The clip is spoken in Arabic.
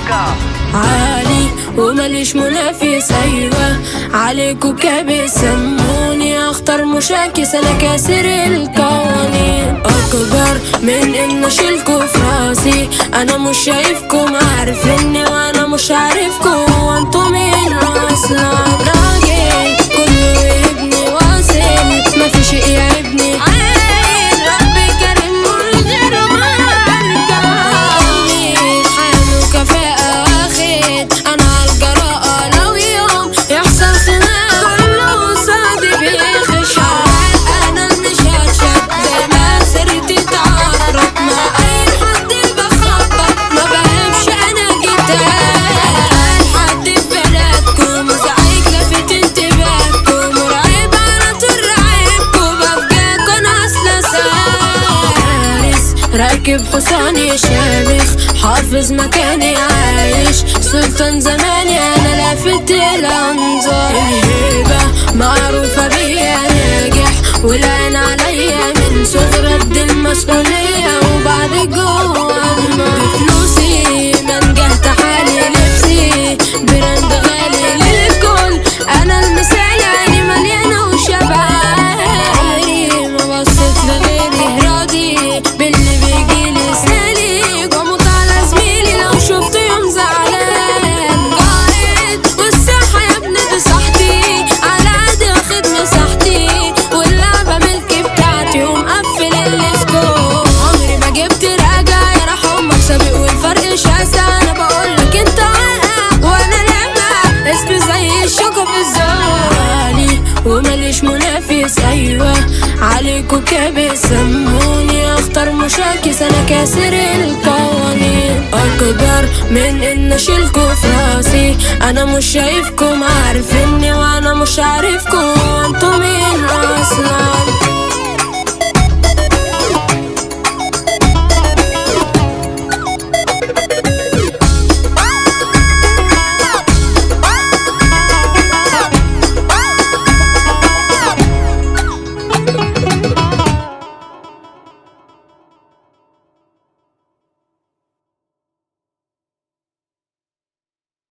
عالي ومليش منافس، ايوه عليكوا كابس، سموني اخطر مشاكس، انا كاسر القوانين، اكبر من ان اشيلكوا في راسي، انا مش شايفكم عارفيني وانا مش عارفكم، وانتوا مين اصلا؟ راجل كله يبني واصل، مفيش يعيبني، عين ربي كريم من غير ما ارجع، حال وكفاءة واخد انا عالجراءة، لو يوم يحصل خناق كله قصادي بيخش، انا مش هتشد ما سرتي تعرف، ما اي حد بخبط ما بهبش، انا جيتها حد في بلدكم مزعج لفت انتباهكم، مرعب على طول رعبكم، بفجاكوا انا اصلا سارس، راكب حصاني شامخ، حافظ مكاني عايش، سلطان زماني انا لافت الانظار، الهيبة معروفة بيا ناجح، والعين عليا من صغر قد المسؤولية، وبعد جوه بفلوسي منجحت حالي، لبسي براند غالي للكل، انا المثال يعني مليانة وشبعان، عمري ما بصيت لغيري، راضي باللي بيجيلي، سالي جمط على زميلي لو شفت يوم زعلان، قاعد والصحة يا ابني دي صحتي، على قدي واخد مساحتي، واللعبة ملكي بتاعتي، ومقفل اللي في كون، عمري ما جبت راجع يا راح امك سابق والفرق شاسع، انا بقولك انت واقع وانا لعبة، اسمي زي الشوكة في الزعالي ومليش منافس، ايوه عليكوا كابس، سموني اخطر مشاكس، انا كاسر القوانين، اكبر من ان اشيلكوا في راسي، انا مش شايفكم عارفيني وانا مش عارفكم.